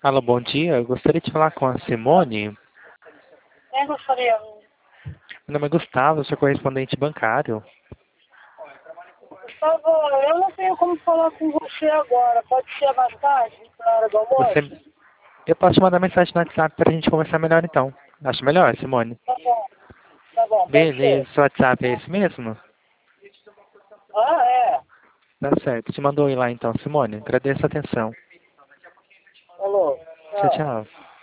Alô, bom dia. Eu gostaria de falar com a Simone. Quem gostaria? Meu nome é Gustavo, eu sou correspondente bancário. Gustavo, eu não tenho como falar com você agora. Pode ser mais tarde, na hora do almoço? Você... Eu posso te mandar mensagem no WhatsApp para a gente conversar melhor então. Acho melhor, Simone? Tá bom, pode Beleza, ser. seu WhatsApp é esse mesmo? Ah, é. Tá certo. Te mandou ir lá então, Simone. Agradeço a atenção. Alô, Tchau, tchau. tchau.